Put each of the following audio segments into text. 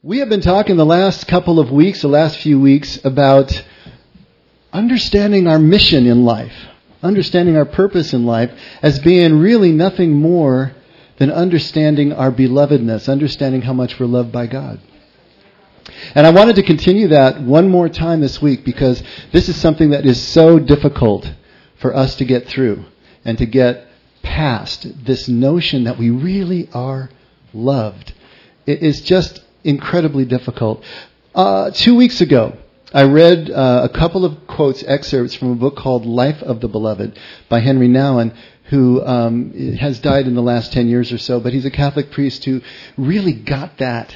We have been talking the last few weeks, about understanding our mission in life, understanding our purpose in life as being really nothing more than understanding our belovedness, understanding how much we're loved by God. And I wanted to continue that one more time this week because this is something that is so difficult for us to get through and to get past this notion that we really are loved. It is just incredibly difficult. 2 weeks ago, I read a couple of excerpts from a book called Life of the Beloved by Henry Nouwen, who has died in the last 10 years or so, but he's a Catholic priest who really got that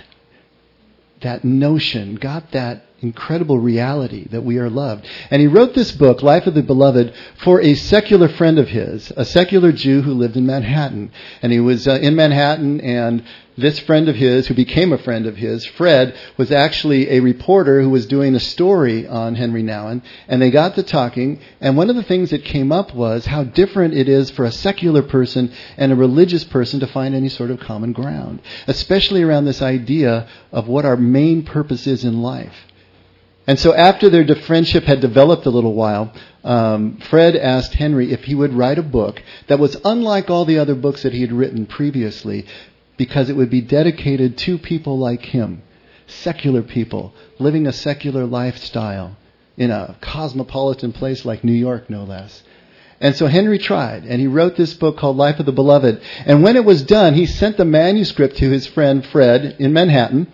notion, got that incredible reality that we are loved. And he wrote this book, Life of the Beloved, for a secular friend of his, a secular Jew who lived in Manhattan. And he was in Manhattan, and this friend of his, who became a friend of his, Fred, was actually a reporter who was doing a story on Henry Nouwen. And they got to talking, and one of the things that came up was how different it is for a secular person and a religious person to find any sort of common ground, especially around this idea of what our main purpose is in life. And so after their friendship had developed a little while, Fred asked Henry if he would write a book that was unlike all the other books that he had written previously, because it would be dedicated to people like him, secular people, living a secular lifestyle in a cosmopolitan place like New York, no less. And so Henry tried, and he wrote this book called Life of the Beloved. And when it was done, he sent the manuscript to his friend Fred in Manhattan,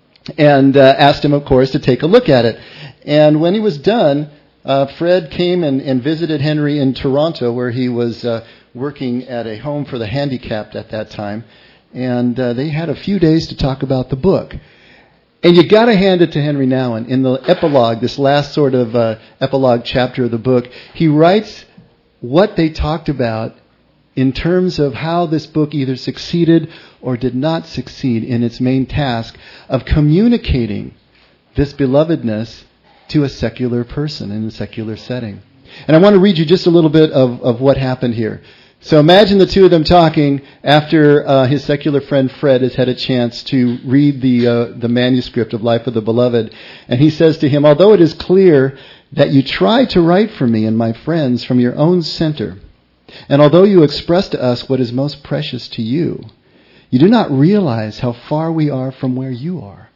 and asked him, of course, to take a look at it. And when he was done, Fred came and visited Henry in Toronto, where he was working at a home for the handicapped at that time. And they had a few days to talk about the book. And you got to hand it to Henry Nouwen. In the epilogue, this last sort of epilogue chapter of the book, he writes what they talked about in terms of how this book either succeeded or did not succeed in its main task of communicating this belovedness to a secular person in a secular setting. And I want to read you just a little bit of what happened here. So imagine the two of them talking after his secular friend Fred has had a chance to read the manuscript of Life of the Beloved. And he says to him, "Although it is clear that you try to write for me and my friends from your own center, and although you express to us what is most precious to you, you do not realize how far we are from where you are.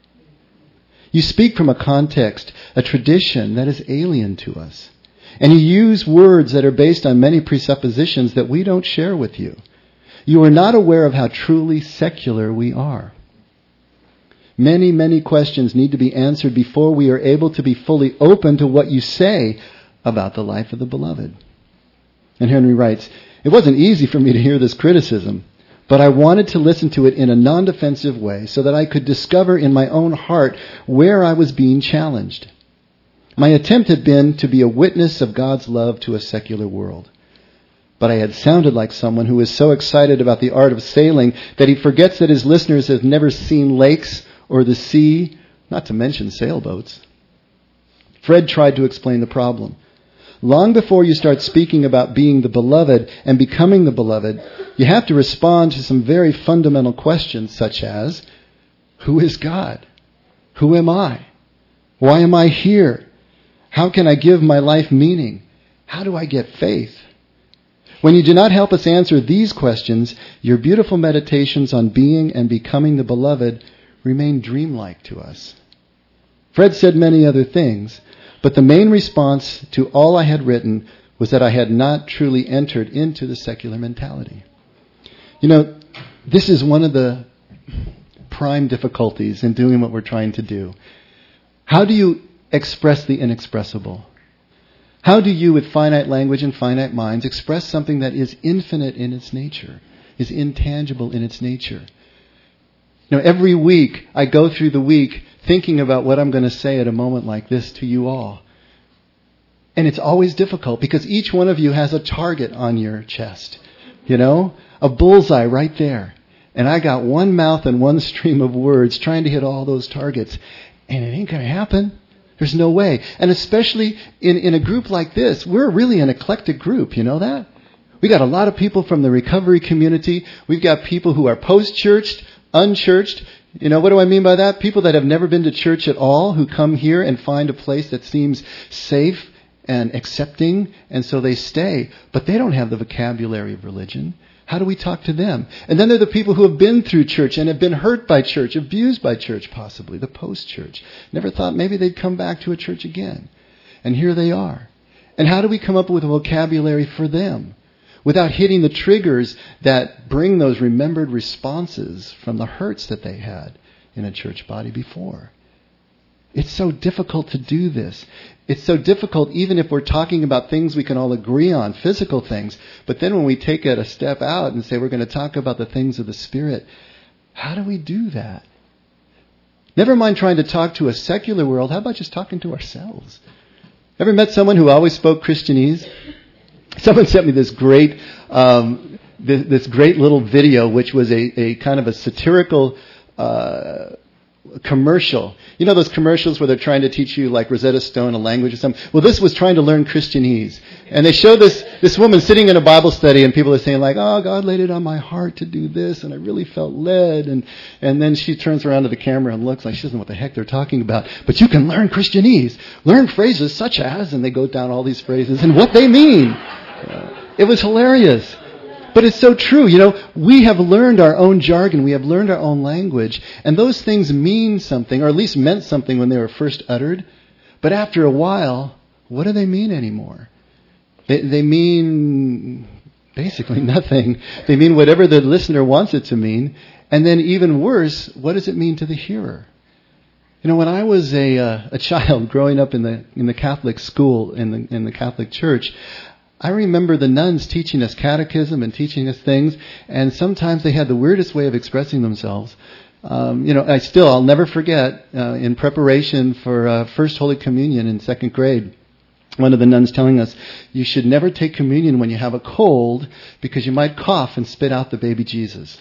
You speak from a context, a tradition that is alien to us. And you use words that are based on many presuppositions that we don't share with you. You are not aware of how truly secular we are. Many, many questions need to be answered before we are able to be fully open to what you say about the life of the beloved." And Henry writes, "It wasn't easy for me to hear this criticism, but I wanted to listen to it in a non-defensive way so that I could discover in my own heart where I was being challenged. My attempt had been to be a witness of God's love to a secular world. But I had sounded like someone who is so excited about the art of sailing that he forgets that his listeners have never seen lakes or the sea, not to mention sailboats." Fred tried to explain the problem. "Long before you start speaking about being the beloved and becoming the beloved, you have to respond to some very fundamental questions such as, who is God? Who am I? Why am I here? How can I give my life meaning? How do I get faith? When you do not help us answer these questions, your beautiful meditations on being and becoming the beloved remain dreamlike to us." Fred said many other things, but the main response to all I had written was that I had not truly entered into the secular mentality. You know, this is one of the prime difficulties in doing what we're trying to do. How do you express the inexpressible? How do you, with finite language and finite minds, express something that is infinite in its nature, is intangible in its nature? You know, every week I go through the week thinking about what I'm going to say at a moment like this to you all. And it's always difficult because each one of you has a target on your chest, you know, a bullseye right there. And I got one mouth and one stream of words trying to hit all those targets. And it ain't going to happen. There's no way. And especially in a group like this, we're really an eclectic group. You know that? We got a lot of people from the recovery community. We've got people who are post-churched, unchurched. You know, what do I mean by that? People that have never been to church at all, who come here and find a place that seems safe and accepting, and so they stay. But they don't have the vocabulary of religion. How do we talk to them? And then there are the people who have been through church and have been hurt by church, abused by church possibly, the post-church. Never thought maybe they'd come back to a church again. And here they are. And how do we come up with a vocabulary for them without hitting the triggers that bring those remembered responses from the hurts that they had in a church body before? It's so difficult to do this. It's so difficult even if we're talking about things we can all agree on, physical things. But then when we take it a step out and say we're going to talk about the things of the Spirit, how do we do that? Never mind trying to talk to a secular world. How about just talking to ourselves? Ever met someone who always spoke Christianese? Someone sent me this great little video, which was a kind of a satirical commercial. You know those commercials where they're trying to teach you like Rosetta Stone, a language or something? Well, this was trying to learn Christianese. And they show this woman sitting in a Bible study, and people are saying like, oh, God laid it on my heart to do this, and I really felt led. And then she turns around to the camera and looks like she doesn't know what the heck they're talking about. But you can learn Christianese. Learn phrases such as, and they go down all these phrases and what they mean. It was hilarious. But it's so true. You know, we have learned our own jargon. We have learned our own language. And those things mean something, or at least meant something when they were first uttered. But after a while, what do they mean anymore? They mean basically nothing. They mean whatever the listener wants it to mean. And then even worse, what does it mean to the hearer? You know, when I was a child growing up in the Catholic school, in the Catholic Church, I remember the nuns teaching us catechism and teaching us things, and sometimes they had the weirdest way of expressing themselves. I'll never forget, in preparation for First Holy Communion in second grade, one of the nuns telling us, you should never take communion when you have a cold, because you might cough and spit out the baby Jesus.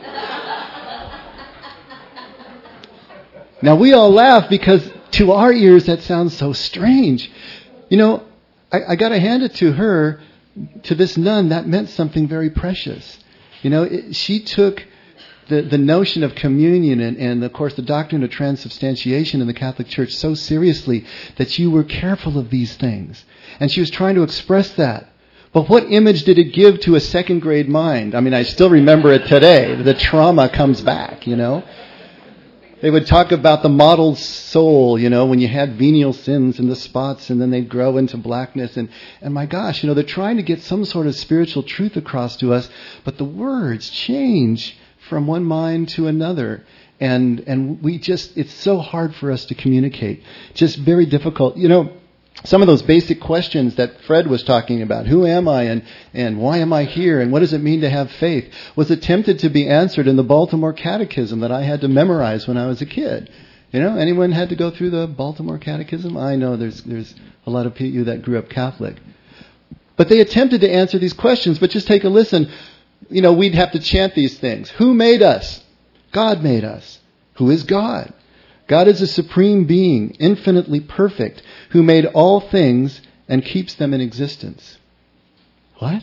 Now we all laugh because to our ears that sounds so strange. You know, I got to hand it to her, to this nun, that meant something very precious. You know, she took the notion of communion and, of course, the doctrine of transubstantiation in the Catholic Church so seriously that you were careful of these things. And she was trying to express that. But what image did it give to a second grade mind? I mean, I still remember it today. The trauma comes back, you know. They would talk about the mottled soul, you know, when you had venial sins and the spots, and then they'd grow into blackness. And my gosh, you know, they're trying to get some sort of spiritual truth across to us, but the words change from one mind to another. And we just, it's so hard for us to communicate. Just very difficult. You know, some of those basic questions that Fred was talking about, who am I and why am I here and what does it mean to have faith, was attempted to be answered in the Baltimore Catechism that I had to memorize when I was a kid. You know, anyone had to go through the Baltimore Catechism? I know there's a lot of you that grew up Catholic. But they attempted to answer these questions, but just take a listen. You know, we'd have to chant these things. Who made us? God made us. Who is God? God is a supreme being, infinitely perfect, who made all things and keeps them in existence. What?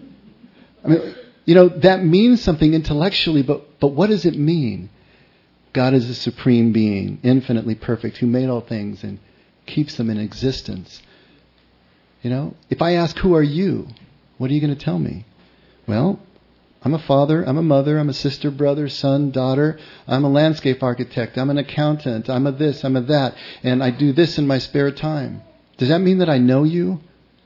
I mean, you know, that means something intellectually, but what does it mean? God is a supreme being, infinitely perfect, who made all things and keeps them in existence. You know, if I ask, who are you? What are you going to tell me? Well, I'm a father, I'm a mother, I'm a sister, brother, son, daughter. I'm a landscape architect, I'm an accountant, I'm a this, I'm a that, and I do this in my spare time. Does that mean that I know you?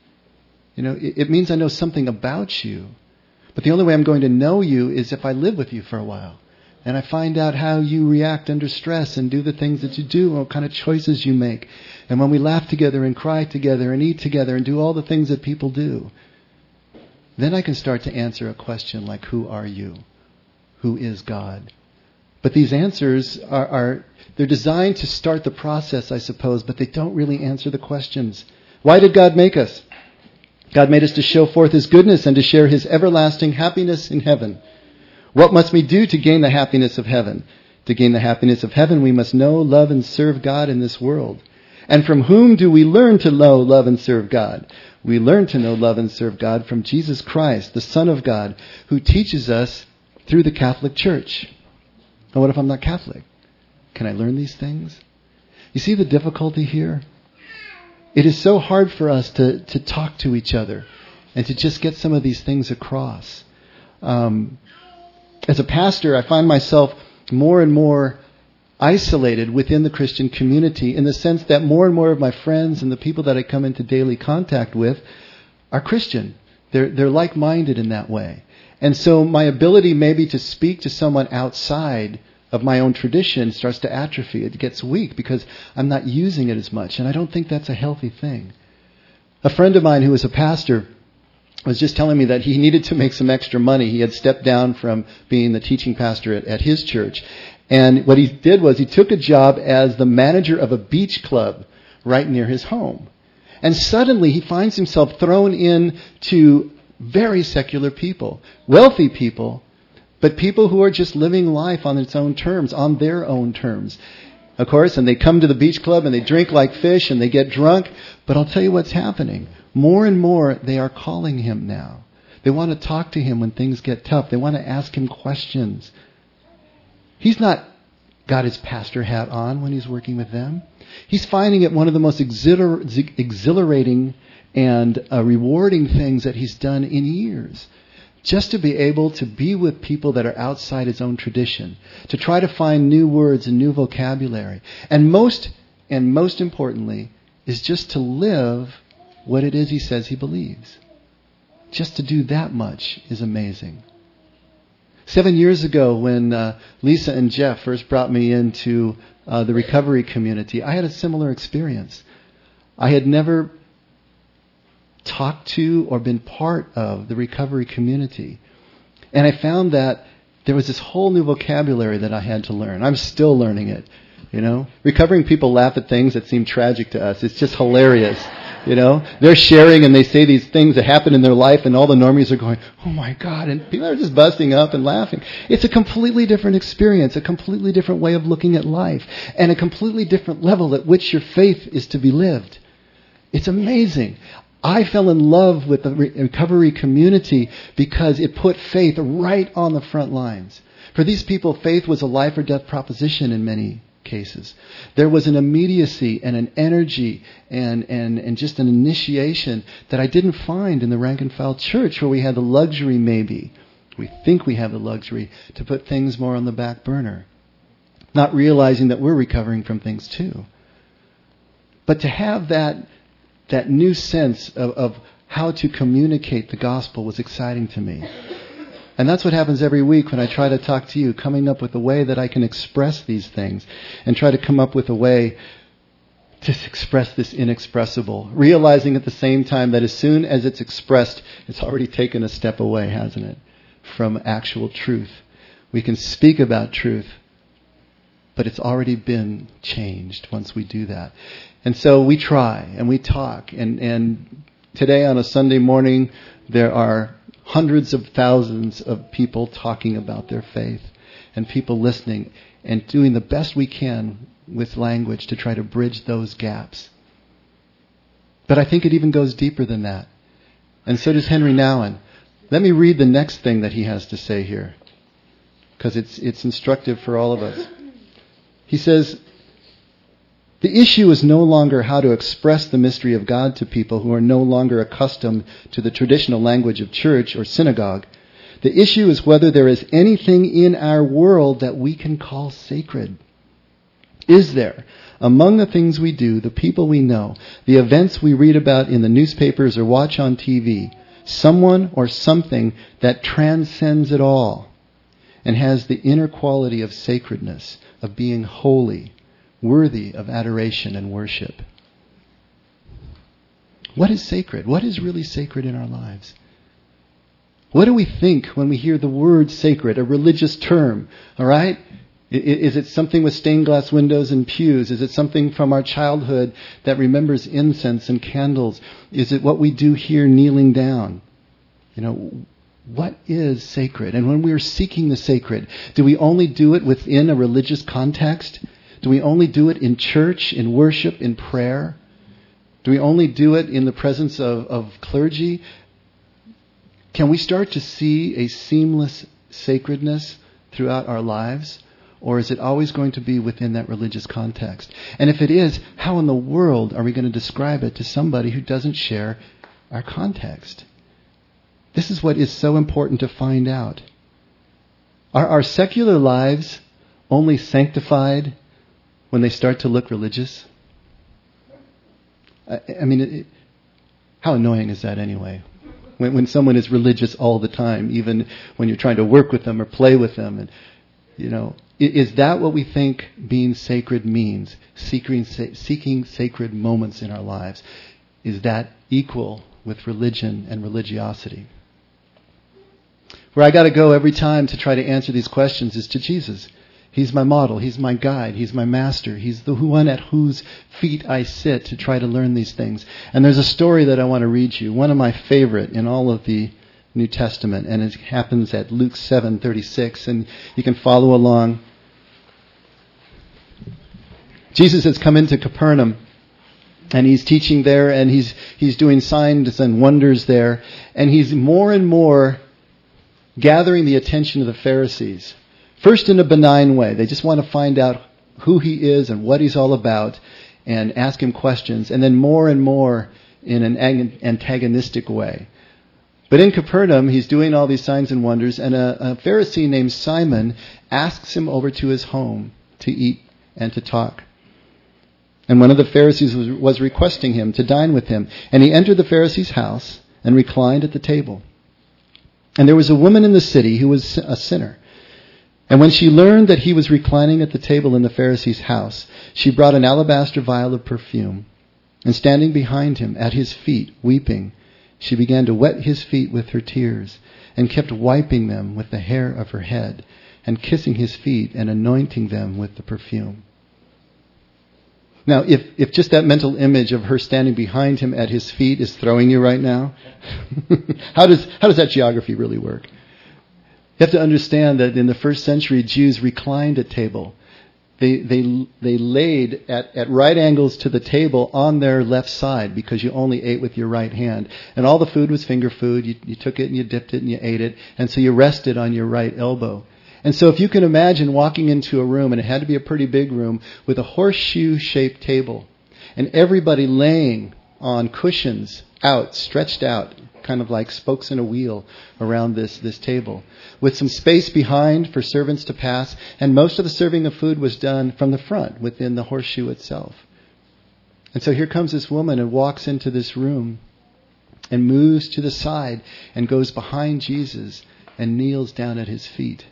You know, it means I know something about you. But the only way I'm going to know you is if I live with you for a while. And I find out how you react under stress and do the things that you do and what kind of choices you make. And when we laugh together and cry together and eat together and do all the things that people do, then I can start to answer a question like, who are you? Who is God? But these answers they're designed to start the process, I suppose, but they don't really answer the questions. Why did God make us? God made us to show forth His goodness and to share His everlasting happiness in heaven. What must we do to gain the happiness of heaven? To gain the happiness of heaven, we must know, love, and serve God in this world. And from whom do we learn to know, love, and serve God? We learn to know, love, and serve God from Jesus Christ, the Son of God, who teaches us through the Catholic Church. And what if I'm not Catholic? Can I learn these things? You see the difficulty here? It is so hard for us to talk to each other and to just get some of these things across. As a pastor, I find myself more and more isolated within the Christian community, in the sense that more and more of my friends and the people that I come into daily contact with are Christian. They're like-minded in that way. And so my ability maybe to speak to someone outside of my own tradition starts to atrophy. It gets weak because I'm not using it as much. And I don't think that's a healthy thing. A friend of mine who was a pastor was just telling me that he needed to make some extra money. He had stepped down from being the teaching pastor at his church. And what he did was he took a job as the manager of a beach club right near his home. And suddenly he finds himself thrown into very secular people, wealthy people, but people who are just living life on its own terms, on their own terms. Of course, and they come to the beach club and they drink like fish and they get drunk. But I'll tell you what's happening. More and more they are calling him now. They want to talk to him when things get tough. They want to ask him questions. He's not got his pastor hat on when he's working with them. He's finding it one of the most exhilarating and rewarding things that he's done in years. Just to be able to be with people that are outside his own tradition, to try to find new words and new vocabulary. And most importantly, is just to live what it is he says he believes. Just to do that much is amazing. 7 years ago, when Lisa and Jeff first brought me into the recovery community, I had a similar experience. I had never talked to or been part of the recovery community. And I found that there was this whole new vocabulary that I had to learn. I'm still learning it, you know. Recovering people laugh at things that seem tragic to us. It's just hilarious, you know. They're sharing and they say these things that happen in their life and all the normies are going, oh my God, and people are just busting up and laughing. It's a completely different experience, a completely different way of looking at life, and a completely different level at which your faith is to be lived. It's amazing. I fell in love with the recovery community because it put faith right on the front lines. For these people, faith was a life or death proposition in many cases. There was an immediacy and an energy and just an initiation that I didn't find in the rank and file church, where we had the luxury, maybe, we think we have the luxury, to put things more on the back burner, not realizing that we're recovering from things too. But to have that new sense of how to communicate the gospel was exciting to me. And that's what happens every week when I try to talk to you, coming up with a way that I can express these things and try to come up with a way to express this inexpressible, realizing at the same time that as soon as it's expressed, it's already taken a step away, hasn't it, from actual truth. We can speak about truth, but it's already been changed once we do that. And so we try and we talk. And today on a Sunday morning, there are hundreds of thousands of people talking about their faith and people listening and doing the best we can with language to try to bridge those gaps. But I think it even goes deeper than that. And so does Henry Nouwen. Let me read the next thing that he has to say here, because it's instructive for all of us. He says, the issue is no longer how to express the mystery of God to people who are no longer accustomed to the traditional language of church or synagogue. The issue is whether there is anything in our world that we can call sacred. Is there, among the things we do, the people we know, the events we read about in the newspapers or watch on TV, someone or something that transcends it all and has the inner quality of sacredness, of being holy, worthy of adoration and worship? What is sacred? What is really sacred in our lives? What do we think when we hear the word sacred, a religious term? All right? Is it something with stained glass windows and pews? Is it something from our childhood that remembers incense and candles? Is it what we do here kneeling down? You know, what is sacred? And when we are seeking the sacred, do we only do it within a religious context? Do we only do it in church, in worship, in prayer? Do we only do it in the presence of clergy? Can we start to see a seamless sacredness throughout our lives? Or is it always going to be within that religious context? And if it is, how in the world are we going to describe it to somebody who doesn't share our context? This is what is so important to find out. Are our secular lives only sanctified when they start to look religious? I mean, how annoying is that anyway? When someone is religious all the time, even when you're trying to work with them or play with them, and is that what we think being sacred means? Seeking sacred moments in our lives. Is that equal with religion and religiosity? Where I got to go every time to try to answer these questions is to Jesus. He's my model. He's my guide. He's my master. He's the one at whose feet I sit to try to learn these things. And there's a story that I want to read you, one of my favorite in all of the New Testament, and it happens at Luke 7:36, and you can follow along. Jesus has come into Capernaum, and he's teaching there, and he's doing signs and wonders there, and he's more and more gathering the attention of the Pharisees. First in a benign way. They just want to find out who he is and what he's all about and ask him questions. And then more and more in an antagonistic way. But in Capernaum, he's doing all these signs and wonders, and a Pharisee named Simon asks him over to his home to eat and to talk. And one of the Pharisees was requesting him to dine with him. And he entered the Pharisee's house and reclined at the table. And there was a woman in the city who was a sinner. And when she learned that he was reclining at the table in the Pharisee's house, she brought an alabaster vial of perfume. And standing behind him at his feet, weeping, she began to wet his feet with her tears, and kept wiping them with the hair of her head, and kissing his feet and anointing them with the perfume. Now, if just that mental image of her standing behind him at his feet is throwing you right now, how does that geography really work? You have to understand that in the first century, Jews reclined at table. They laid at right angles to the table on their left side because you only ate with your right hand. And all the food was finger food. You took it and you dipped it and you ate it. And so you rested on your right elbow. And so if you can imagine walking into a room, and it had to be a pretty big room, with a horseshoe-shaped table, and everybody laying on cushions stretched out, kind of like spokes in a wheel around this table, with some space behind for servants to pass, and most of the serving of food was done from the front, within the horseshoe itself. And so here comes this woman and walks into this room and moves to the side and goes behind Jesus and kneels down at his feet.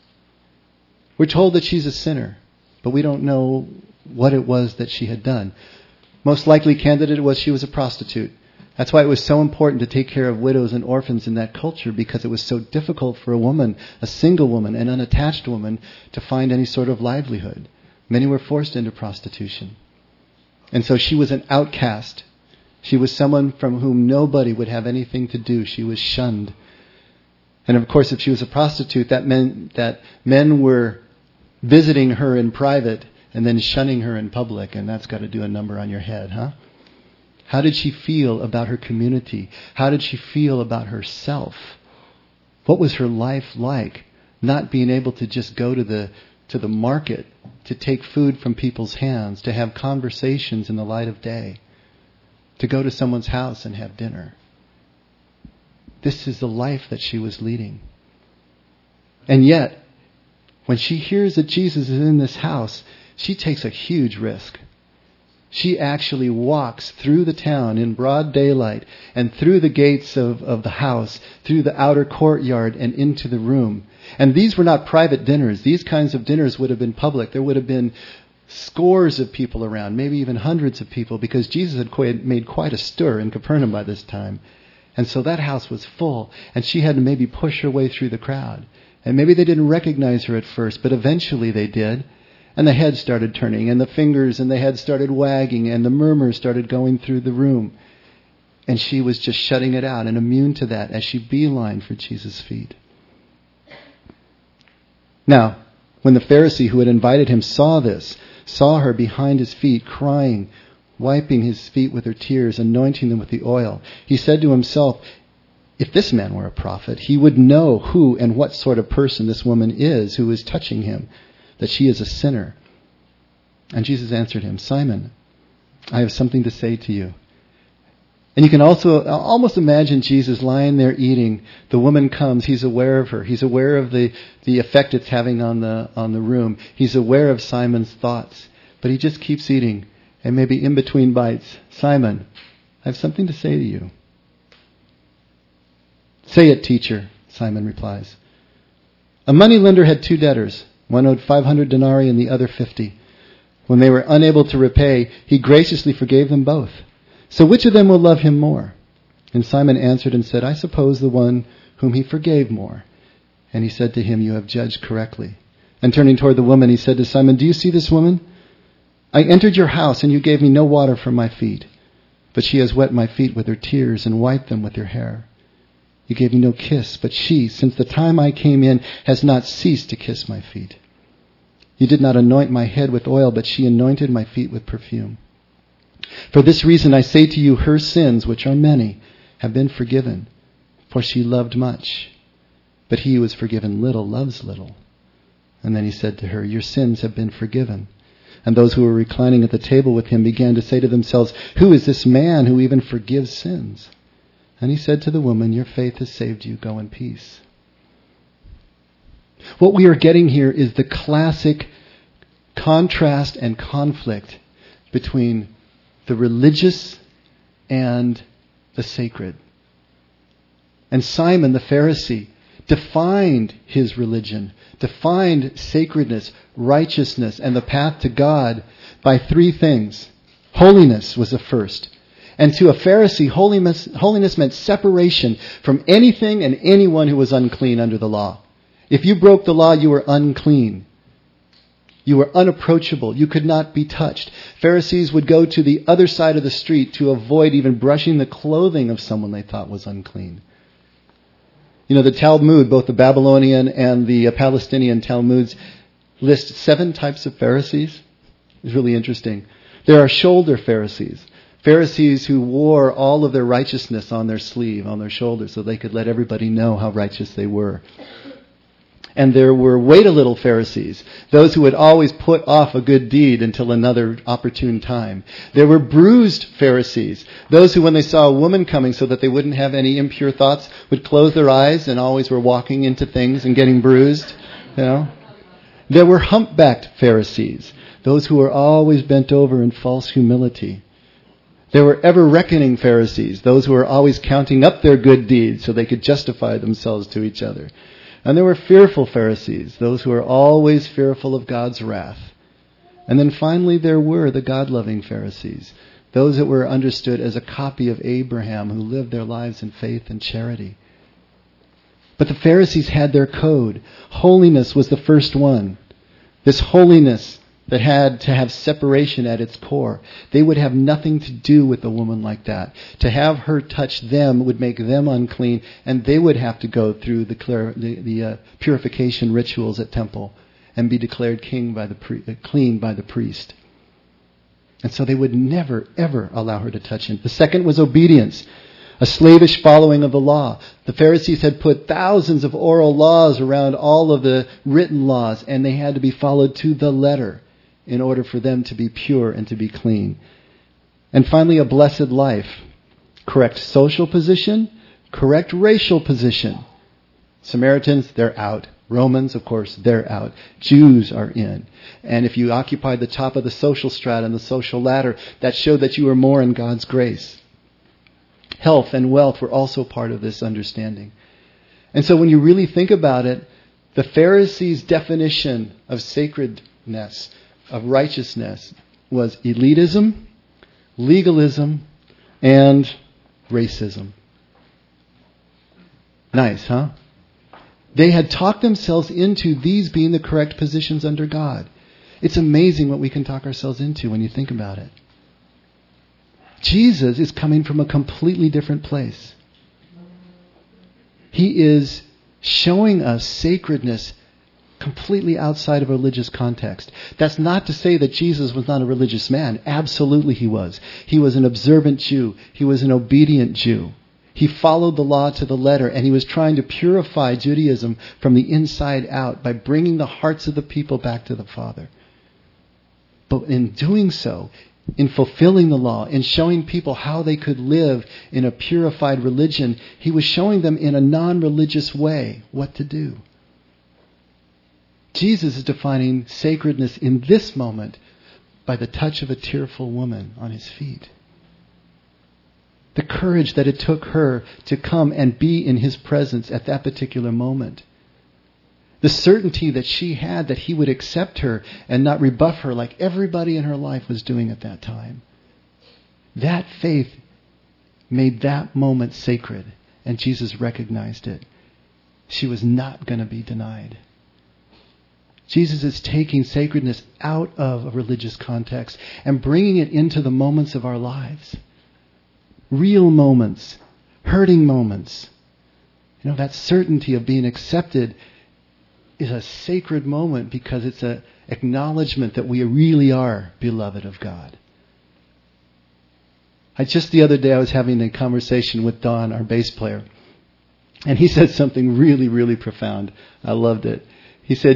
We're told that she's a sinner, but we don't know what it was that she had done. Most likely candidate was she was a prostitute. That's why it was so important to take care of widows and orphans in that culture, because it was so difficult for a woman, a single woman, an unattached woman, to find any sort of livelihood. Many were forced into prostitution. And so she was an outcast. She was someone from whom nobody would have anything to do. She was shunned. And of course, if she was a prostitute, that meant that men were visiting her in private and then shunning her in public, and that's got to do a number on your head, huh? How did she feel about her community? How did she feel about herself? What was her life like? Not being able to just go to the market, to take food from people's hands, to have conversations in the light of day, to go to someone's house and have dinner. This is the life that she was leading. And yet, when she hears that Jesus is in this house, she takes a huge risk. She actually walks through the town in broad daylight and through the gates of the house, through the outer courtyard and into the room. And these were not private dinners. These kinds of dinners would have been public. There would have been scores of people around, maybe even hundreds of people, because Jesus had made quite a stir in Capernaum by this time. And so that house was full, and she had to maybe push her way through the crowd. And maybe they didn't recognize her at first, but eventually they did. And the head started turning, and the fingers and the head started wagging, and the murmurs started going through the room. And she was just shutting it out and immune to that as she beelined for Jesus' feet. Now, when the Pharisee who had invited him saw her behind his feet crying, wiping his feet with her tears, anointing them with the oil, he said to himself, if this man were a prophet, he would know who and what sort of person this woman is who is touching him, that she is a sinner. And Jesus answered him, Simon, I have something to say to you. And you can also almost imagine Jesus lying there eating. The woman comes. He's aware of her. He's aware of the effect it's having on the room. He's aware of Simon's thoughts. But he just keeps eating. And maybe in between bites, Simon, I have something to say to you. Say it, teacher, Simon replies. A moneylender had 2 debtors. One owed 500 denarii and the other 50. When they were unable to repay, he graciously forgave them both. So which of them will love him more? And Simon answered and said, I suppose the one whom he forgave more. And he said to him, you have judged correctly. And turning toward the woman, he said to Simon, do you see this woman? I entered your house and you gave me no water for my feet. But she has wet my feet with her tears and wiped them with her hair. You gave me no kiss, but she, since the time I came in, has not ceased to kiss my feet. You did not anoint my head with oil, but she anointed my feet with perfume. For this reason I say to you, her sins, which are many, have been forgiven, for she loved much. But he who is forgiven little loves little. And then he said to her, your sins have been forgiven. And those who were reclining at the table with him began to say to themselves, who is this man who even forgives sins? And he said to the woman, your faith has saved you. Go in peace. What we are getting here is the classic contrast and conflict between the religious and the sacred. And Simon the Pharisee defined his religion, defined sacredness, righteousness, and the path to God by 3 things. Holiness was the first. And to a Pharisee, holiness meant separation from anything and anyone who was unclean under the law. If you broke the law, you were unclean. You were unapproachable. You could not be touched. Pharisees would go to the other side of the street to avoid even brushing the clothing of someone they thought was unclean. You know, the Talmud, both the Babylonian and the Palestinian Talmuds, list 7 types of Pharisees. It's really interesting. There are shoulder Pharisees. Pharisees who wore all of their righteousness on their sleeve, on their shoulder, so they could let everybody know how righteous they were. And there were wait-a-little Pharisees, those who would always put off a good deed until another opportune time. There were bruised Pharisees, those who, when they saw a woman coming so that they wouldn't have any impure thoughts, would close their eyes and always were walking into things and getting bruised. You know? There were humpbacked Pharisees, those who were always bent over in false humility. There were ever-reckoning Pharisees, those who were always counting up their good deeds so they could justify themselves to each other. And there were fearful Pharisees, those who were always fearful of God's wrath. And then finally there were the God-loving Pharisees, those that were understood as a copy of Abraham who lived their lives in faith and charity. But the Pharisees had their code. Holiness was the first one. This holiness that had to have separation at its core. They would have nothing to do with a woman like that. To have her touch them would make them unclean, and they would have to go through the purification rituals at temple and be declared clean by the priest. And so they would never, ever allow her to touch him. The second was obedience, a slavish following of the law. The Pharisees had put thousands of oral laws around all of the written laws, and they had to be followed to the letter in order for them to be pure and to be clean. And finally, a blessed life. Correct social position, correct racial position. Samaritans, they're out. Romans, of course, they're out. Jews are in. And if you occupied the top of the social strata and the social ladder, that showed that you were more in God's grace. Health and wealth were also part of this understanding. And so when you really think about it, the Pharisees' definition of sacredness, of righteousness, was elitism, legalism, and racism. Nice, huh? They had talked themselves into these being the correct positions under God. It's amazing what we can talk ourselves into when you think about it. Jesus is coming from a completely different place. He is showing us sacredness completely outside of a religious context. That's not to say that Jesus was not a religious man. Absolutely he was. He was an observant Jew. He was an obedient Jew. He followed the law to the letter, and he was trying to purify Judaism from the inside out by bringing the hearts of the people back to the Father. But in doing so, in fulfilling the law, in showing people how they could live in a purified religion, he was showing them in a non-religious way what to do. Jesus is defining sacredness in this moment by the touch of a tearful woman on his feet. The courage that it took her to come and be in his presence at that particular moment. The certainty that she had that he would accept her and not rebuff her like everybody in her life was doing at that time. That faith made that moment sacred, and Jesus recognized it. She was not going to be denied. Jesus is taking sacredness out of a religious context and bringing it into the moments of our lives. Real moments, hurting moments. That certainty of being accepted is a sacred moment because it's an acknowledgement that we really are beloved of God. Just the other day I was having a conversation with Don, our bass player, and he said something really, really profound. I loved it. He said,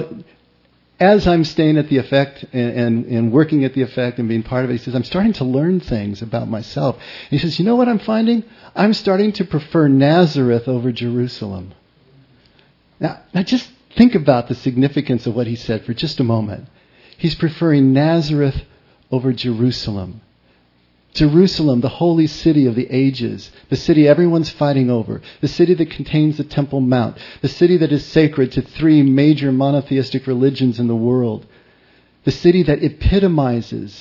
as I'm staying at the Effect and working at the Effect and being part of it, he says, I'm starting to learn things about myself. And he says, you know what I'm finding? I'm starting to prefer Nazareth over Jerusalem. Now just think about the significance of what he said for just a moment. He's preferring Nazareth over Jerusalem. Jerusalem, the holy city of the ages, the city everyone's fighting over, the city that contains the Temple Mount, the city that is sacred to 3 major monotheistic religions in the world, the city that epitomizes,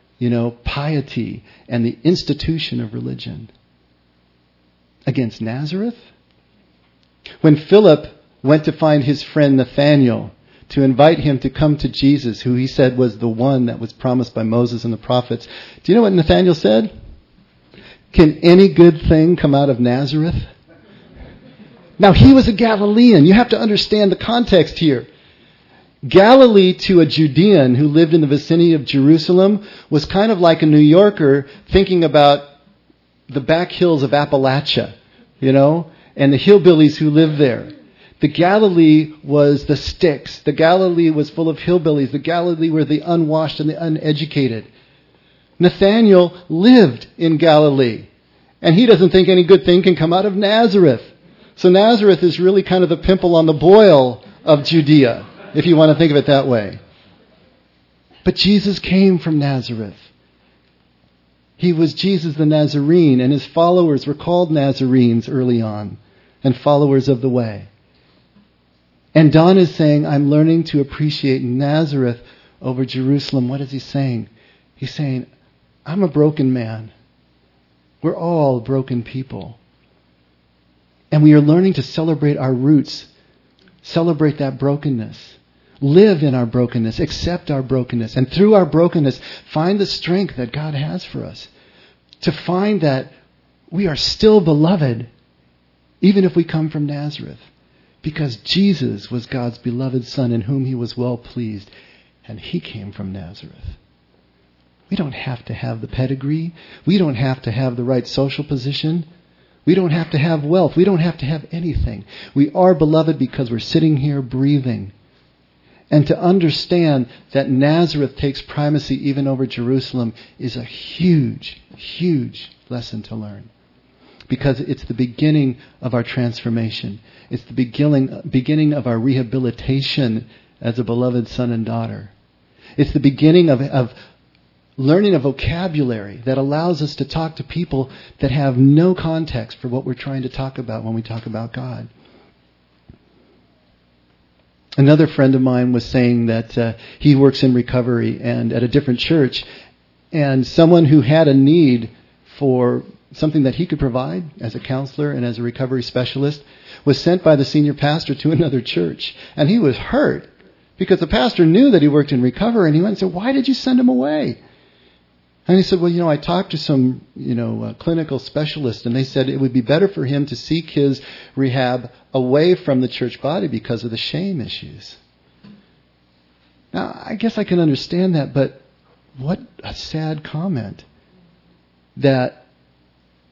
piety and the institution of religion. Against Nazareth? When Philip went to find his friend Nathanael to invite him to come to Jesus, who he said was the one that was promised by Moses and the prophets. Do you know what Nathanael said? Can any good thing come out of Nazareth? Now, he was a Galilean. You have to understand the context here. Galilee to a Judean who lived in the vicinity of Jerusalem was kind of like a New Yorker thinking about the back hills of Appalachia, and the hillbillies who lived there. The Galilee was the sticks. The Galilee was full of hillbillies. The Galilee were the unwashed and the uneducated. Nathanael lived in Galilee, and he doesn't think any good thing can come out of Nazareth. So Nazareth is really kind of the pimple on the boil of Judea, if you want to think of it that way. But Jesus came from Nazareth. He was Jesus the Nazarene, and his followers were called Nazarenes early on, and followers of the way. And Don is saying, I'm learning to appreciate Nazareth over Jerusalem. What is he saying? He's saying, I'm a broken man. We're all broken people. And we are learning to celebrate our roots, celebrate that brokenness, live in our brokenness, accept our brokenness, and through our brokenness, find the strength that God has for us. To find that we are still beloved, even if we come from Nazareth. Because Jesus was God's beloved Son in whom he was well pleased. And he came from Nazareth. We don't have to have the pedigree. We don't have to have the right social position. We don't have to have wealth. We don't have to have anything. We are beloved because we're sitting here breathing. And to understand that Nazareth takes primacy even over Jerusalem is a huge, huge lesson to learn. Because it's the beginning of our transformation. It's the beginning of our rehabilitation as a beloved son and daughter. It's the beginning of learning a vocabulary that allows us to talk to people that have no context for what we're trying to talk about when we talk about God. Another friend of mine was saying that he works in recovery and at a different church, and someone who had a need for something that he could provide as a counselor and as a recovery specialist was sent by the senior pastor to another church. And he was hurt because the pastor knew that he worked in recovery, and he went and said, why did you send him away? And he said, well, I talked to some, clinical specialists, and they said it would be better for him to seek his rehab away from the church body because of the shame issues. Now, I guess I can understand that, but what a sad comment that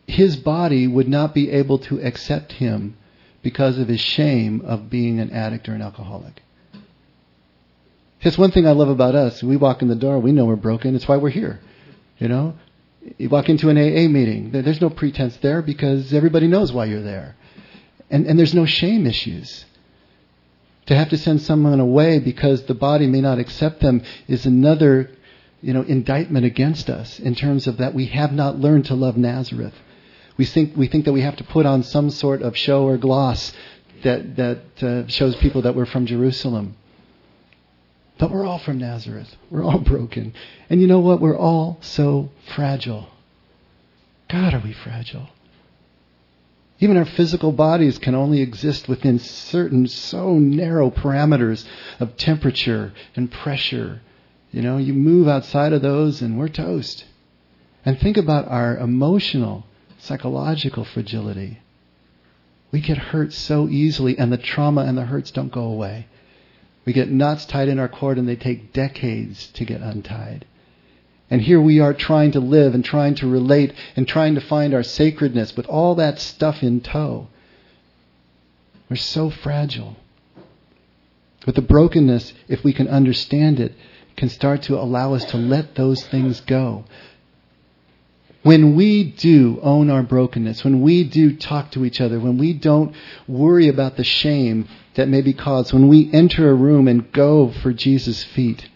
his body would not be able to accept him because of his shame of being an addict or an alcoholic. That's one thing I love about us. We walk in the door, we know we're broken. It's why we're here. You know? You walk into an AA meeting. There's no pretense there because everybody knows why you're there. And there's no shame issues. To have to send someone away because the body may not accept them is another, indictment against us in terms of that we have not learned to love Nazareth. We think that we have to put on some sort of show or gloss that shows people that we're from Jerusalem. But we're all from Nazareth. We're all broken. And you know what? We're all so fragile. God, are we fragile? Even our physical bodies can only exist within certain so narrow parameters of temperature and pressure. You move outside of those and we're toast. And think about our emotional, psychological fragility. We get hurt so easily and the trauma and the hurts don't go away. We get knots tied in our cord and they take decades to get untied. And here we are trying to live and trying to relate and trying to find our sacredness with all that stuff in tow. We're so fragile. But the brokenness, if we can understand it, can start to allow us to let those things go. When we do own our brokenness, when we do talk to each other, when we don't worry about the shame that may be caused, when we enter a room and go for Jesus' feet,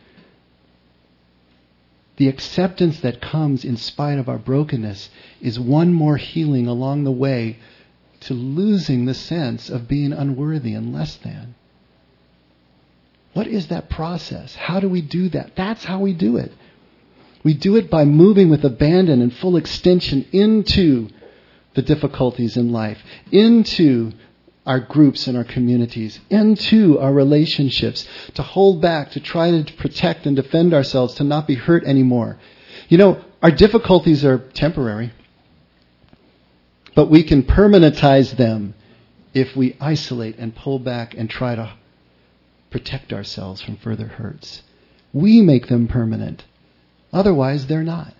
the acceptance that comes in spite of our brokenness is one more healing along the way to losing the sense of being unworthy and less than. What is that process? How do we do that? That's how we do it. We do it by moving with abandon and full extension into the difficulties in life, into our groups and our communities, into our relationships, to hold back, to try to protect and defend ourselves, to not be hurt anymore. Our difficulties are temporary, but we can permanentize them if we isolate and pull back and try to protect ourselves from further hurts. We make them permanent. Otherwise, they're not.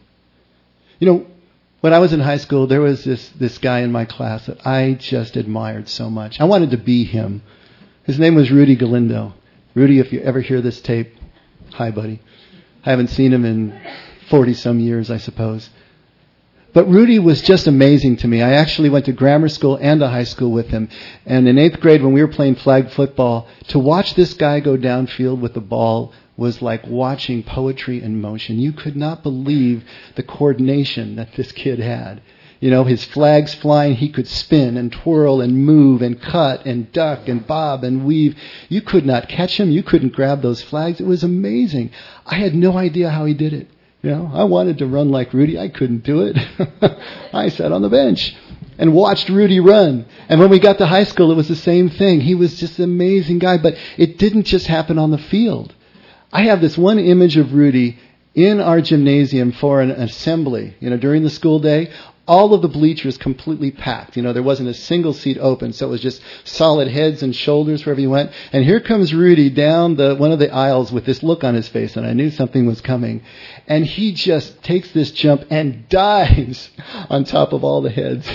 When I was in high school, there was this guy in my class that I just admired so much. I wanted to be him. His name was Rudy Galindo. Rudy, if you ever hear this tape, hi, buddy. I haven't seen him in 40-some years, I suppose. But Rudy was just amazing to me. I actually went to grammar school and to high school with him. And in 8th grade, when we were playing flag football, to watch this guy go downfield with the ball was like watching poetry in motion. You could not believe the coordination that this kid had. His flags flying, he could spin and twirl and move and cut and duck and bob and weave. You could not catch him. You couldn't grab those flags. It was amazing. I had no idea how he did it. I wanted to run like Rudy. I couldn't do it. I sat on the bench and watched Rudy run. And when we got to high school, it was the same thing. He was just an amazing guy, but it didn't just happen on the field. I have this one image of Rudy in our gymnasium for an assembly, during the school day. All of the bleachers completely packed. There wasn't a single seat open, so it was just solid heads and shoulders wherever you went. And here comes Rudy down one of the aisles with this look on his face, and I knew something was coming. And he just takes this jump and dives on top of all the heads,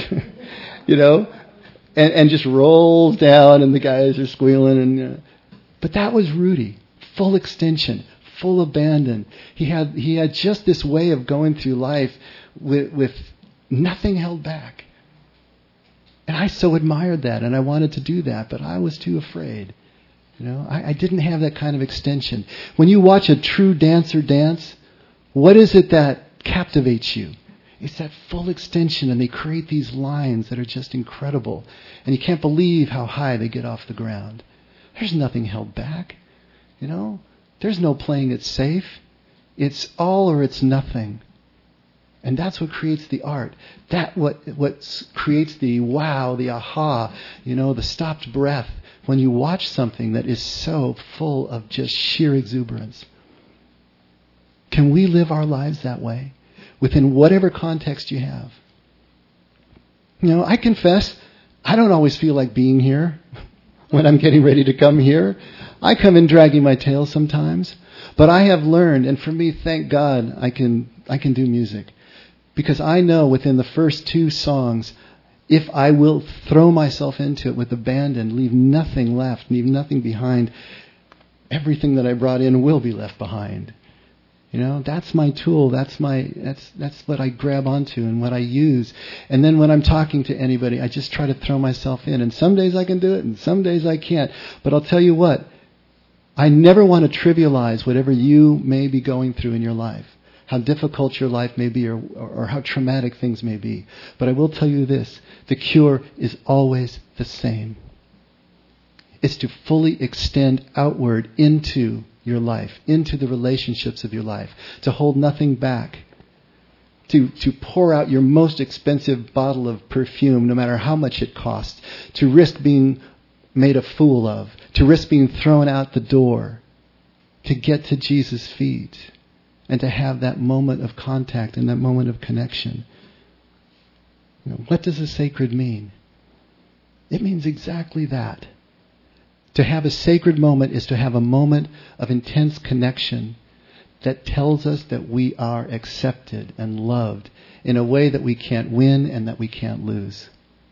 and just rolls down, and the guys are squealing. But that was Rudy. Full extension, full abandon. He had just this way of going through life with nothing held back. And I so admired that, and I wanted to do that, but I was too afraid. I didn't have that kind of extension. When you watch a true dancer dance, what is it that captivates you? It's that full extension, and they create these lines that are just incredible. And you can't believe how high they get off the ground. There's nothing held back. There's no playing it safe. It's all or it's nothing. And that's what creates the art. What creates the wow, the aha, the stopped breath when you watch something that is so full of just sheer exuberance. Can we live our lives that way within whatever context you have? I confess, I don't always feel like being here when I'm getting ready to come here. I come in dragging my tail sometimes, but I have learned, and for me, thank God, I can do music. Because I know within the first 2 songs, if I will throw myself into it with abandon, leave nothing left, leave nothing behind, everything that I brought in will be left behind. That's my tool. That's what I grab onto and what I use. And then when I'm talking to anybody, I just try to throw myself in. And some days I can do it, and some days I can't. But I'll tell you what, I never want to trivialize whatever you may be going through in your life, how difficult your life may be, or how traumatic things may be. But I will tell you this, the cure is always the same. It's to fully extend outward into your life, into the relationships of your life, to hold nothing back, to pour out your most expensive bottle of perfume, no matter how much it costs, to risk being made a fool of, to risk being thrown out the door, to get to Jesus' feet, and to have that moment of contact and that moment of connection. What does the sacred mean? It means exactly that. To have a sacred moment is to have a moment of intense connection that tells us that we are accepted and loved in a way that we can't win and that we can't lose.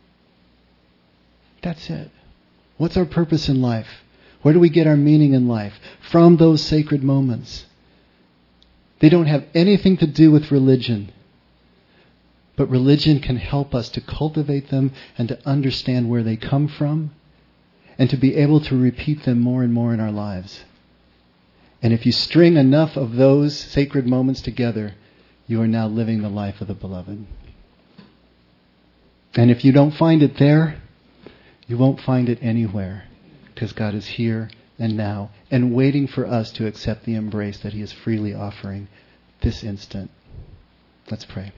That's it. What's our purpose in life? Where do we get our meaning in life? From those sacred moments. They don't have anything to do with religion. But religion can help us to cultivate them and to understand where they come from, and to be able to repeat them more and more in our lives. And if you string enough of those sacred moments together, you are now living the life of the beloved. And if you don't find it there, you won't find it anywhere, because God is here and now, and waiting for us to accept the embrace that He is freely offering this instant. Let's pray.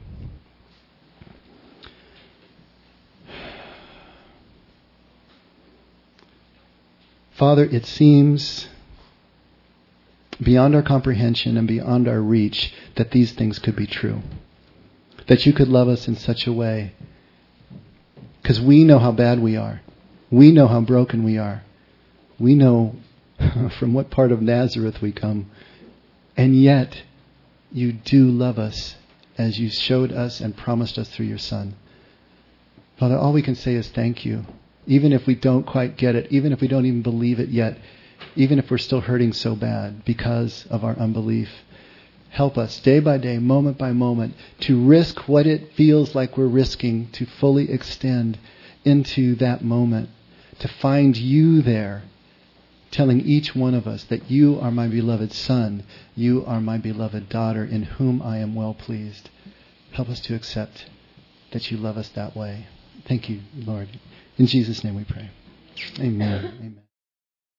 Father, it seems beyond our comprehension and beyond our reach that these things could be true. That you could love us in such a way. Because we know how bad we are. We know how broken we are. We know from what part of Nazareth we come. And yet, you do love us as you showed us and promised us through your Son. Father, all we can say is thank you. Even if we don't quite get it, even if we don't even believe it yet, even if we're still hurting so bad because of our unbelief, help us day by day, moment by moment, to risk what it feels like we're risking, to fully extend into that moment, to find you there, telling each one of us that you are my beloved Son, you are my beloved daughter, in whom I am well pleased. Help us to accept that you love us that way. Thank you, Lord. In Jesus' name we pray. Amen. Amen.